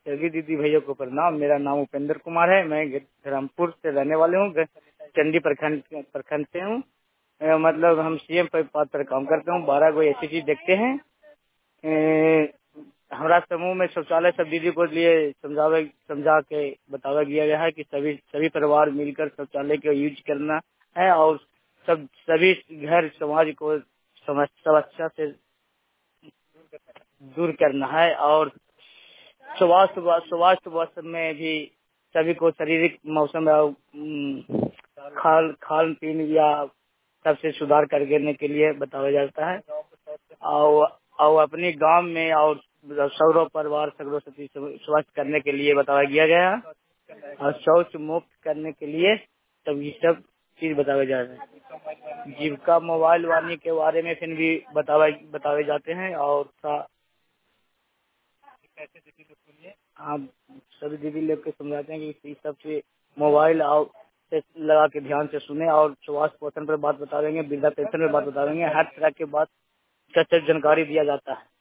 सभी दीदी भैया को प्रणाम। मेरा नाम उपेंद्र कुमार है। मैं धरमपुर से रहने वाले हूँ। चंडी प्रखंड प्रखंड से हूँ। मतलब हम सीएम पद पर काम करते हूँ। 12 को ऐसी चीज देखते हैं। हमारा समूह में शौचालय सब दीदी को लिए समझा के बतावा गया है कि सभी परिवार मिलकर शौचालय का यूज करना है और सभी घर समाज को समस्या से दूर करना है। और स्वास्थ्य में भी सभी को शारीरिक मौसम खान पीन या सबसे सुधार करने के लिए बताया जाता है। और अपने गांव में और सौरव परिवार सगरोसती स्वस्थ करने के लिए बताया गया है और शौच मुक्त करने के लिए सब ये सब चीज बताया जा रहा है। जीविका मोबाइल वाणी के बारे में फिर भी बताए जाते हैं। और आप सभी दीदी लोग के समझाते हैं कि इस सब से मोबाइल और से लगा के ध्यान से सुने और स्वास्थ्य पोषण पर बात बता देंगे, वृद्धा पेंशन पर बात बता देंगे। हर तरह के बात सच जानकारी दिया जाता है।